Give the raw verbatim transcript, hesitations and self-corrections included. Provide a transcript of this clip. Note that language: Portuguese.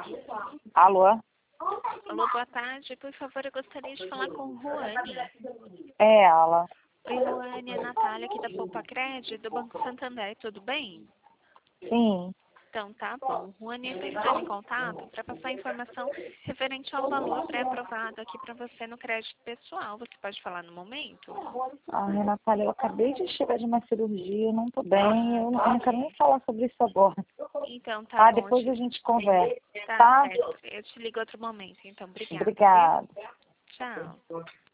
Alô? Alô, boa tarde. Por favor, eu gostaria de falar com Ruane. É ela. Oi, Ruane, é a Natália aqui da Poupa Crédito, do Banco Santander. Tudo bem? Sim. Então, tá bom. Ruane, eu estou entrando em contato para passar informação referente ao valor pré-aprovado aqui para você no crédito pessoal. Você pode falar no momento? Ai, Natália, eu acabei de chegar de uma cirurgia, eu não tô bem, eu não, eu não quero nem falar sobre isso agora. Então, tá Tá, bom. depois a gente conversa, Tá tá? certo. Eu te ligo outro momento. Então, obrigada, viu? Obrigada. Tchau.